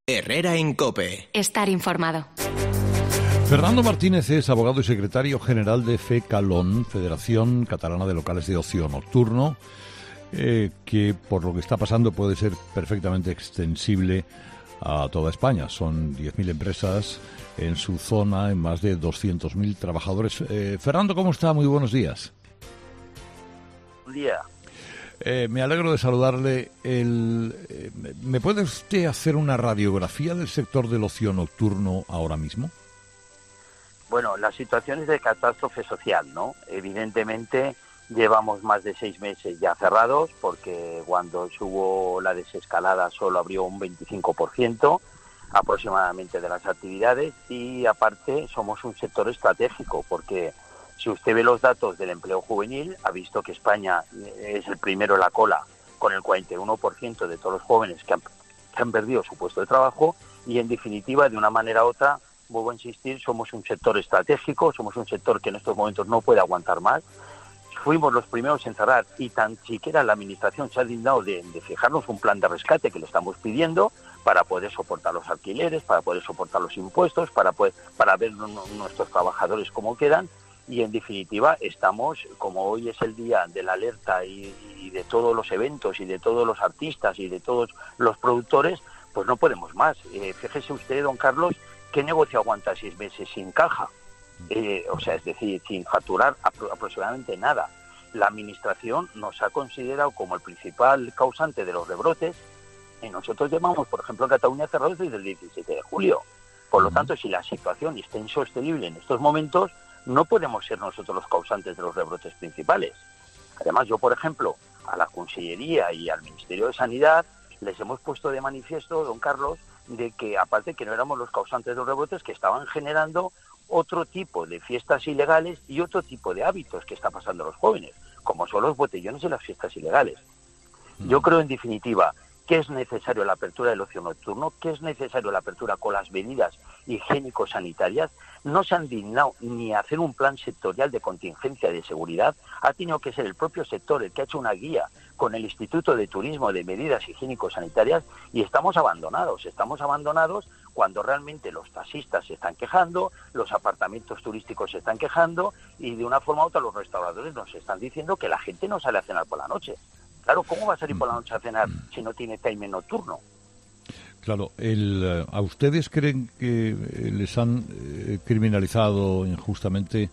Herrera en COPE. Estar informado. Fernando Martínez es abogado y secretario general de FECALON, Federación Catalana de Locales de Ocio Nocturno, que por lo que está pasando puede ser perfectamente extensible a toda España. Son 10.000 empresas en su zona, en más de 200.000 trabajadores. Fernando, ¿cómo está? Muy buenos días. Buen día. Me alegro de saludarle. ¿Me puede usted hacer una radiografía del sector del ocio nocturno ahora mismo? Bueno, la situación es de catástrofe social, ¿no? Evidentemente llevamos más de 6 meses ya cerrados, porque cuando hubo la desescalada solo abrió un 25% aproximadamente de las actividades, y aparte somos un sector estratégico, porque si usted ve los datos del empleo juvenil, ha visto que España es el primero en la cola, con el 41% de todos los jóvenes que han perdido su puesto de trabajo, y en definitiva, de una manera u otra, vuelvo a insistir, somos un sector estratégico, somos un sector que en estos momentos no puede aguantar más. Fuimos los primeros en cerrar, y tan siquiera la Administración se ha dignado de fijarnos un plan de rescate que le estamos pidiendo para poder soportar los alquileres, para poder soportar los impuestos, para ver nuestros trabajadores cómo quedan. Y en definitiva estamos, como hoy es el día de la alerta y de todos los eventos y de todos los artistas y de todos los productores, pues no podemos más. Fíjese usted, don Carlos, ¿qué negocio aguanta 6 meses sin caja? Es decir, sin facturar aproximadamente nada. La Administración nos ha considerado como el principal causante de los rebrotes, y nosotros llevamos, por ejemplo, en Cataluña cerrados desde el 17 de julio. Por lo tanto, si la situación está insostenible en estos momentos, no podemos ser nosotros los causantes de los rebrotes principales. Además, yo, por ejemplo, a la Consellería y al Ministerio de Sanidad les hemos puesto de manifiesto, don Carlos, de que aparte que no éramos los causantes de los rebrotes, que estaban generando otro tipo de fiestas ilegales y otro tipo de hábitos que está pasando a los jóvenes, como son los botellones y las fiestas ilegales. Yo creo, en definitiva, que es necesario la apertura del ocio nocturno, que es necesario la apertura con las medidas higiénico-sanitarias. No se han dignado ni a hacer un plan sectorial de contingencia de seguridad. Ha tenido que ser el propio sector el que ha hecho una guía con el Instituto de Turismo de medidas higiénico-sanitarias, y estamos abandonados cuando realmente los taxistas se están quejando, los apartamentos turísticos se están quejando, y de una forma u otra los restauradores nos están diciendo que la gente no sale a cenar por la noche. Claro, ¿cómo va a salir por la noche a cenar si no tiene time nocturno? Claro, ¿a ustedes creen que les han criminalizado injustamente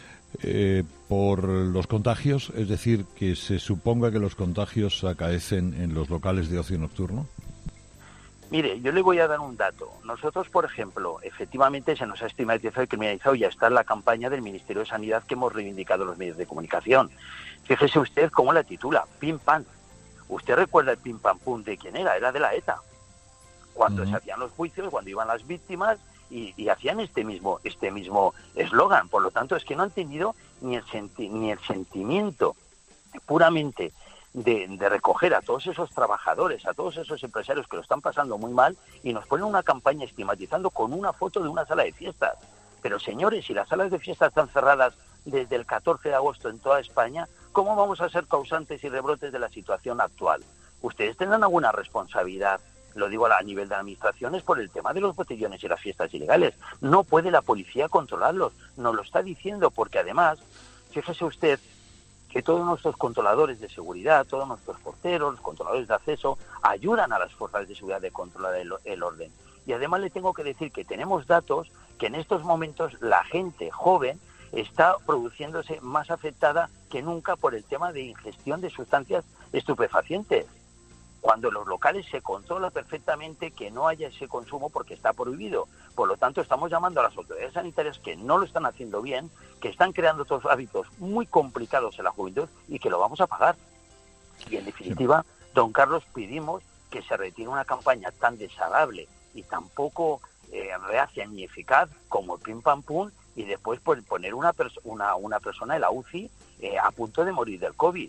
por los contagios? Es decir, que se suponga que los contagios acaecen en los locales de ocio nocturno. Mire, yo le voy a dar un dato. Nosotros, por ejemplo, efectivamente se nos ha estigmatizado y criminalizado, y está en la campaña del Ministerio de Sanidad que hemos reivindicado los medios de comunicación. Fíjese usted cómo la titula, Pim Pam. ¿Usted recuerda el Pim Pam Pum de quién era? Era de la ETA. Cuando se hacían los juicios, cuando iban las víctimas y hacían este mismo eslogan. Por lo tanto, es que no han tenido ni el sentimiento puramente de recoger a todos esos trabajadores, a todos esos empresarios que lo están pasando muy mal, y nos ponen una campaña estigmatizando con una foto de una sala de fiestas. Pero señores, si las salas de fiestas están cerradas desde el 14 de agosto en toda España, ¿cómo vamos a ser causantes y rebrotes de la situación actual? Ustedes tendrán alguna responsabilidad, lo digo a nivel de administraciones, por el tema de los botellones y las fiestas ilegales. No puede la policía controlarlos, nos lo está diciendo, porque además, fíjese usted que todos nuestros controladores de seguridad, todos nuestros porteros, los controladores de acceso, ayudan a las fuerzas de seguridad de controlar el orden. Y además le tengo que decir que tenemos datos que en estos momentos la gente joven está produciéndose más afectada que nunca por el tema de ingestión de sustancias estupefacientes. Cuando en los locales se controla perfectamente que no haya ese consumo porque está prohibido. Por lo tanto, estamos llamando a las autoridades sanitarias que no lo están haciendo bien, que están creando otros hábitos muy complicados en la juventud y que lo vamos a pagar. Y en definitiva, don Carlos, pedimos que se retire una campaña tan desagradable y tan poco reacia ni eficaz como el Pim Pam Pum, y después poner una persona en la UCI a punto de morir del COVID.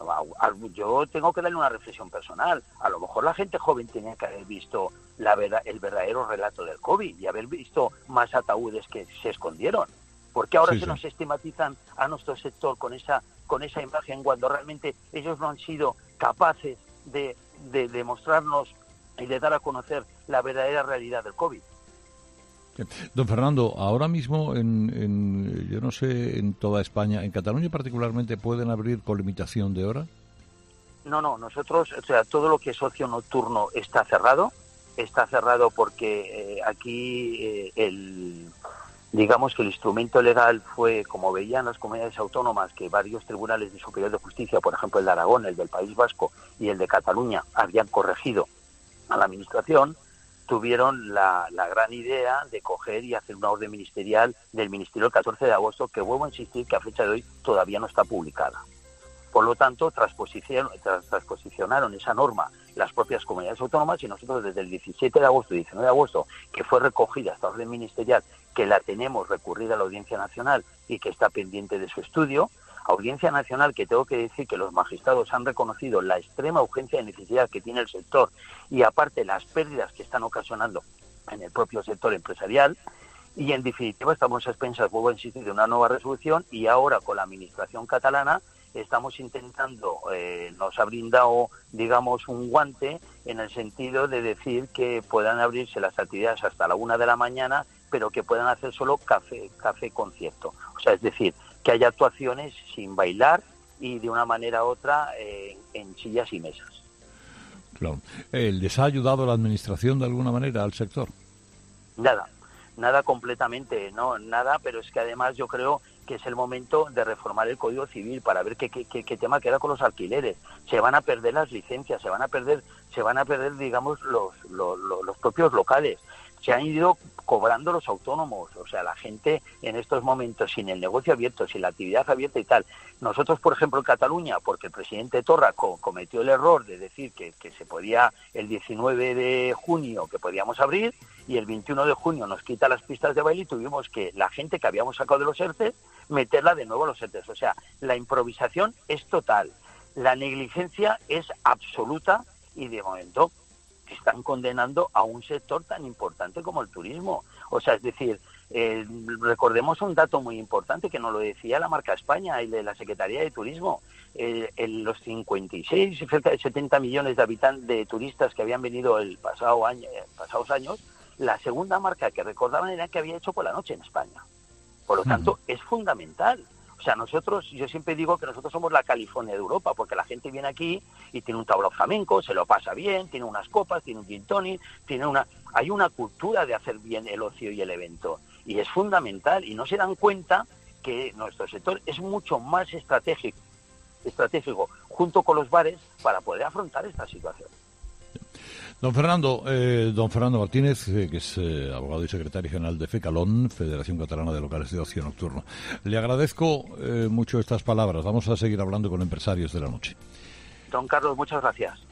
Yo tengo que darle una reflexión personal. A lo mejor la gente joven tenía que haber visto el verdadero relato del COVID y haber visto más ataúdes que se escondieron. ¿Por qué ahora nos estigmatizan a nuestro sector con esa imagen cuando realmente ellos no han sido capaces de demostrarnos y de dar a conocer la verdadera realidad del COVID. Don Fernando, ahora mismo yo no sé, en toda España, en Cataluña particularmente, ¿pueden abrir con limitación de hora? No, nosotros, o sea, todo lo que es ocio nocturno está cerrado porque aquí digamos que el instrumento legal fue, como veían las comunidades autónomas, que varios tribunales de superior de justicia, por ejemplo el de Aragón, el del País Vasco y el de Cataluña, habían corregido a la administración, tuvieron la gran idea de coger y hacer una orden ministerial del Ministerio el 14 de agosto, que vuelvo a insistir que a fecha de hoy todavía no está publicada. Por lo tanto, transposicionaron esa norma las propias comunidades autónomas y nosotros desde el 17 de agosto y 19 de agosto, que fue recogida esta orden ministerial, que la tenemos recurrida a la Audiencia Nacional y que está pendiente de su estudio, Audiencia Nacional que tengo que decir que los magistrados han reconocido la extrema urgencia y necesidad que tiene el sector y aparte las pérdidas que están ocasionando en el propio sector empresarial. Y en definitiva estamos a expensas, vuelvo a insistir, de una nueva resolución y ahora con la administración catalana estamos intentando, nos ha brindado, digamos, un guante en el sentido de decir que puedan abrirse las actividades hasta la 1 de la mañana, pero que puedan hacer solo café concierto. O sea, es decir, que haya actuaciones sin bailar y de una manera u otra en sillas y mesas. Claro. ¿Les ha ayudado la administración de alguna manera al sector? Nada completamente, no, nada, pero es que además yo creo que es el momento de reformar el Código Civil para ver qué tema queda con los alquileres. Se van a perder las licencias, se van a perder, digamos, los propios locales. Se han ido cobrando los autónomos, o sea, la gente en estos momentos sin el negocio abierto, sin la actividad abierta y tal. Nosotros, por ejemplo, en Cataluña, porque el presidente Torra cometió el error de decir que se podía el 19 de junio que podíamos abrir y el 21 de junio nos quita las pistas de baile y tuvimos que la gente que habíamos sacado de los ERTE meterla de nuevo a los ERTE. O sea, la improvisación es total, la negligencia es absoluta y de momento están condenando a un sector tan importante como el turismo. O sea, es decir, recordemos un dato muy importante que nos lo decía la marca España y de la Secretaría de Turismo. Los 56, cerca de 70 millones de habitantes, de turistas que habían venido pasados años, la segunda marca que recordaban era que había hecho por la noche en España. Por lo tanto, es fundamental. O sea, yo siempre digo que nosotros somos la California de Europa, porque la gente viene aquí y tiene un tablao flamenco, se lo pasa bien, tiene unas copas, tiene un gin tonic, hay una cultura de hacer bien el ocio y el evento. Y es fundamental, y no se dan cuenta que nuestro sector es mucho más estratégico junto con los bares para poder afrontar esta situación. Don Fernando Martínez, que es abogado y secretario general de FECALON, Federación Catalana de Locales de Ocio Nocturno. Le agradezco mucho estas palabras. Vamos a seguir hablando con empresarios de la noche. Don Carlos, muchas gracias.